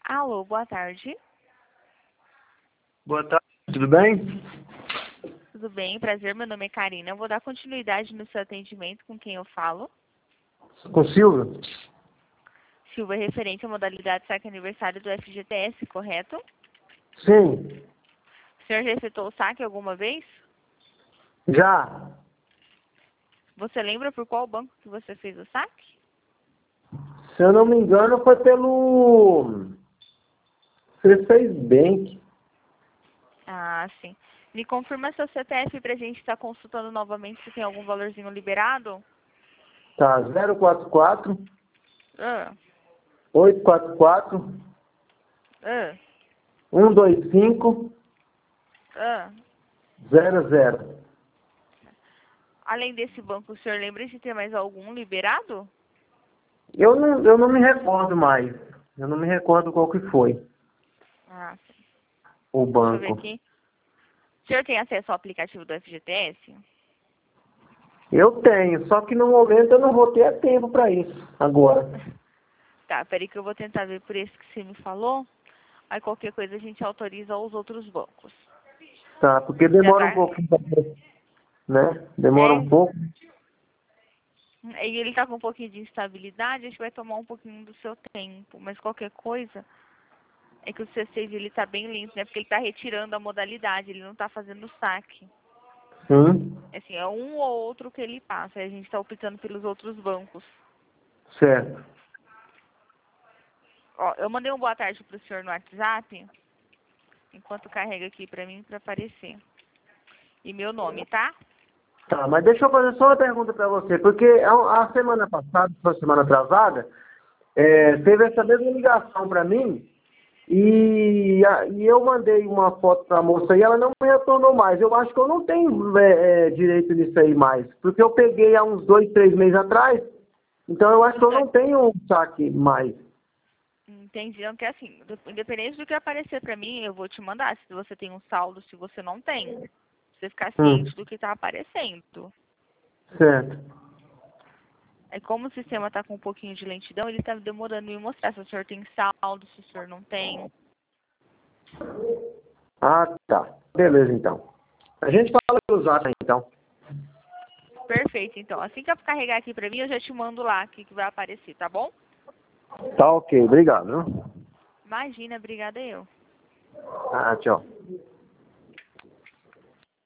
Alô, boa tarde. Boa tarde, tudo bem? Tudo bem? Prazer, meu nome é Karina. Eu vou dar continuidade no seu atendimento com quem eu falo. Com Silvio? Silva, referente à modalidade saque aniversário do FGTS, correto? Sim, O senhor já efetuou o saque alguma vez? já. Você lembra por qual banco que você fez o saque? Se eu não me engano, foi pelo C6 Bank. Ah, sim. Me confirma seu CPF para a gente estar consultando novamente se tem algum valorzinho liberado? Tá, 044 Ah, 844 ah, 125 ah. 00. Além desse banco, o senhor lembra de ter mais algum liberado? Eu não me recordo mais. Eu não me recordo qual que foi Ah, sim. o Deixa eu ver banco. aqui. O senhor tem acesso ao aplicativo do FGTS? Eu tenho, só que no momento eu não vou ter tempo para isso agora. Tá, peraí que eu vou tentar ver por esse que você me falou. Aí qualquer coisa a gente autoriza os outros bancos. Tá, porque Já demora um tá. pouquinho, né? Demora É. um pouco. E ele tá com um pouquinho de instabilidade, a gente vai tomar um pouquinho do seu tempo. Mas qualquer coisa, é que o C6 ele tá bem lento, né? Porque ele tá retirando a modalidade, ele não tá fazendo saque. Sim, Assim, é um ou outro que ele passa. Aí a gente tá optando pelos outros bancos. certo. Ó, eu mandei um boa tarde pro senhor no WhatsApp, enquanto carrega aqui pra mim pra aparecer. E meu nome, tá? Tá, mas deixa eu fazer só uma pergunta para você, porque a semana passada, foi a semana atrasada, teve essa mesma ligação para mim e eu mandei uma foto para a moça e ela não me retornou mais. Eu acho que eu não tenho direito nisso aí mais, porque eu peguei há uns 2, 3 meses atrás, então eu acho que eu não tenho um saque mais. Entendi. Não, que assim, independente do que aparecer pra mim, eu vou te mandar se você tem um saldo, se você não tem. Pra você ficar ciente do que tá aparecendo. Certo. É como o sistema tá com um pouquinho de lentidão, ele tá demorando em me mostrar se o senhor tem saldo, se o senhor não tem. Ah, tá. Beleza, então. A gente fala pelo zap, então. Perfeito, então. Assim que eu carregar aqui pra mim, eu já te mando lá o que vai aparecer, tá bom? Tá ok, obrigado. Viu? Imagina, obrigada eu. Ah, tchau.